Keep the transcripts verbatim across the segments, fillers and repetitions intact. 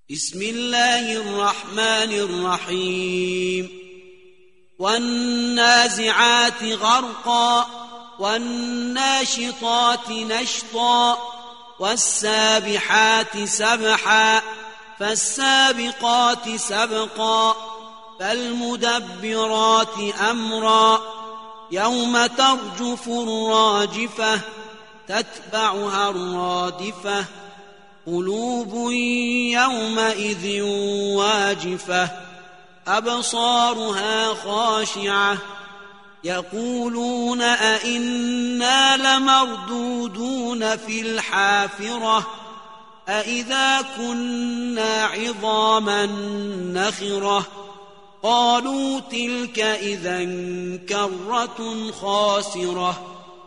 بسم الله الرحمن الرحيم والنازعات غرقا والناشطات نشطا والسابحات سبحا فالسابقات سبقا فالمدبرات أمرا يوم ترجف الراجفة تتبعها الرادفة قلوب يومئذ واجفة أبصارها خاشعة يقولون أئنا لمردودون في الحافرة أئذا كنا عظاما نخرة قالوا تلك إذا كرة خاسرة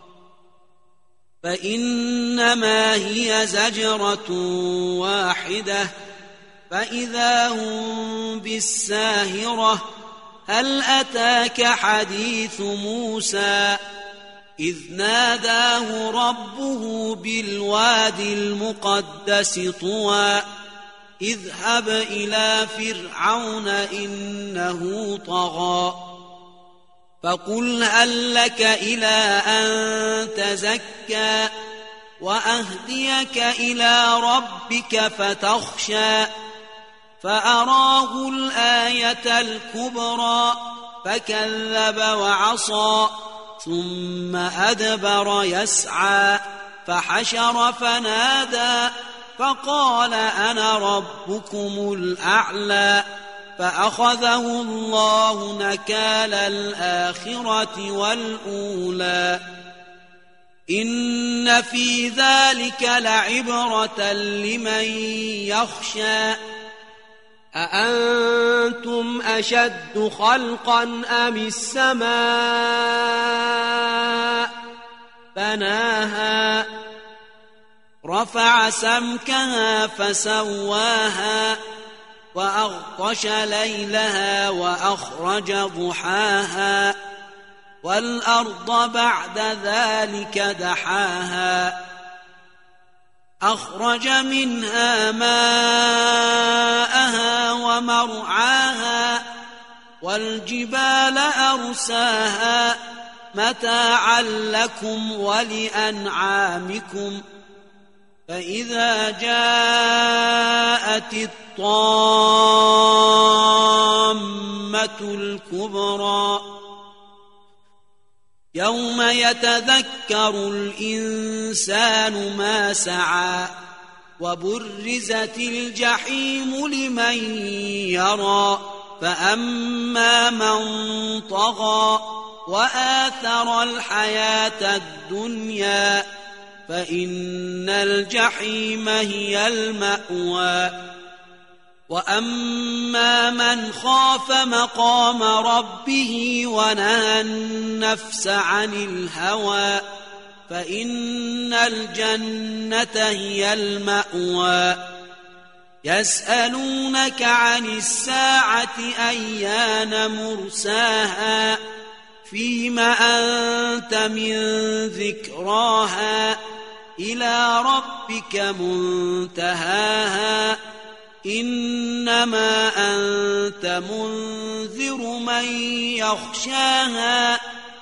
فإنما هي زجرة واحدة فإذا هم بالساهرة هل أتاك حديث موسى إذ ناداه ربه بالوادي المقدس طوى اذهب إلى فرعون إنه طغى فقل هل لك إلى أن تزكى وأهديك إلى ربك فتخشى فأراه الآية الكبرى فكذب وعصى ثم أدبر يسعى فحشر فنادى فقال أنا ربكم الأعلى فأخذه الله نكال الآخرة والأولى إن في ذلك لعبرة لمن يخشى أأنتم أشد خلقا أم السماء بناها رفع سمكها فسواها وأغطش ليلها وأخرج ضحاها والأرض بعد ذلك دحاها أخرج منها ماءها ومرعاها والجبال أرساها متاعا لكم ولأنعامكم فإذا جاءت الطامة الكبرى يوم يتذكر الإنسان ما سعى وبرزت الجحيم لمن يرى فأما من طغى وآثر الحياة الدنيا فإن الجحيم هي المأوى وأما من خاف مقام ربه ونهى النفس عن الهوى فإن الجنة هي المأوى يسألونك عن الساعة أيان مرساها فيم أنت من ذكراها إلى ربك منتهاها إنما أنت منذر من يخشاها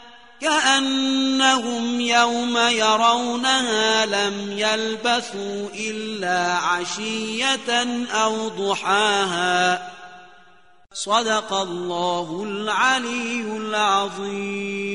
كأنهم يوم يرونها لم يلبثوا إلا عشية أو ضحاها صدق الله العلي العظيم.